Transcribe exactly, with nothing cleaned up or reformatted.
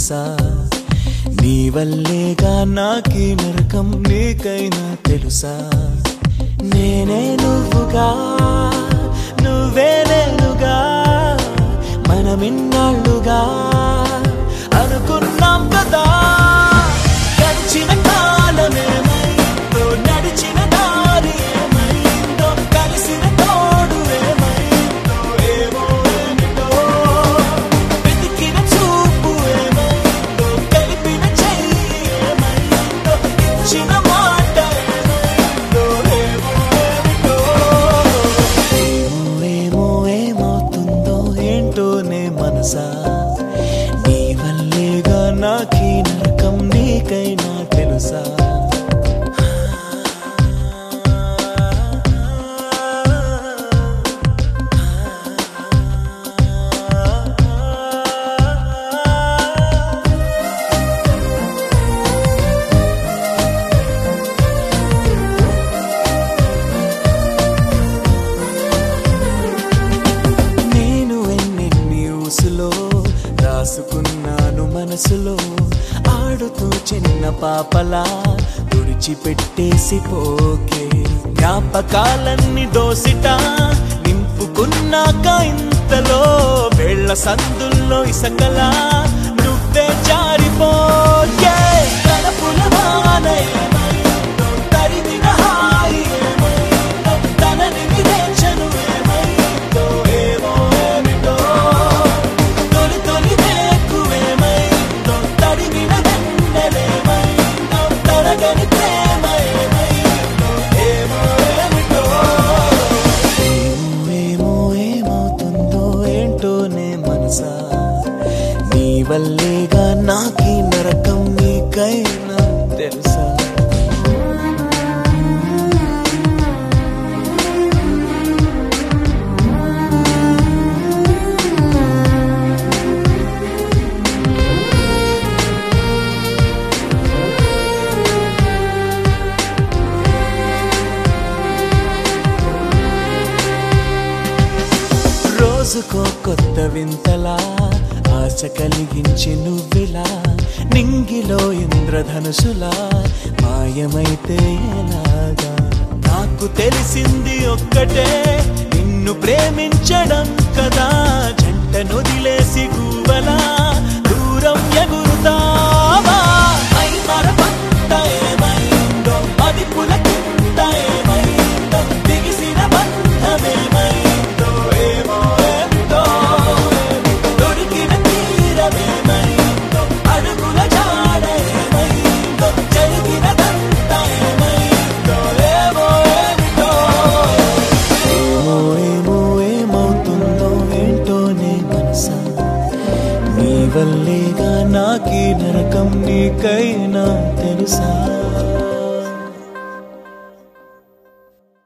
తెలుసా నీ వల్లేగా నాకీ నరకం నీకైనా తెలుసా నేనే నువ్వుగా నువ్వే నేనుగా మనమిన్నాళ్ళుగా అనుకున్నాం కదా గడిచిన కాలమేమైందో నడిచిన దారి ఏమైందో కలిసిన తోడు ఏమైందో ఏమో ఏమిటో వెతికిన చూపు ఏమైందో కలిపిన చెయ్యి ఏమైందో ఇచ్చిన మాట ఏమైందో ఏమో ఏమిటో ఏమో ఏమో ఏమవుతుందో ఏంటోనే మనసా నీ వల్లేగా నాకీ నరకం నీకైనా తెలుసా నేను ఎన్నెన్ని ఊసులో రాసుకున్నాను మనసులో ఆడుతూ చిన్న పాపలా తుడిచిపెట్టేసి పోకే జ్ఞాపకాలన్నీ దోసిట నింపుకున్నాక ఇంతలో వేళ్ల సందుల్లో ఇసకలా నువ్వే జారిపోకే తలపుల వాన ఏమైందో తరిమిన హాయి ఏమైందో తనని విరేచను ఏమైందో ఏమో ఏమిటో తొలి తొలి వేకువేమైందో తడిమిన వెన్నెలేమైందో తరగని ప్రేమ ఏమైందో ఏమో ఏమిటో ఏమో ఏమో ఏమవుతుందో ఏంటోనే మనసా నీ వల్లేగా నాకీ నరకం నీకైనా తెలుసా రోజుకో కొత్త వింతలా ఆశ కలిగించి నువ్విలా నింగిలో ఇంద్రధనుసులా మాయమైతే ఎలాగా నాకు తెలిసింది ఒక్కటే నిన్ను ప్రేమించడం కదా జంట నొదిలేసి గువ్వలా దూరం ఎగురుతావా మరపంత ఏమైందో అది పులకింత ఏమైందో దిగిసిన బంధమేమైందో ఏమో ఏమిటో దొరికిన తీరమేమైందో అడుగుల జాడ ఏమైందో జరిగినదంత ఏమైందో ఏమో ఏమిటో ఏమో ఏమో ఏమవుతుందో ఏంటోనే మనసా నీ వల్లేగా నాకీ నరకం నీకైనా తెలుసా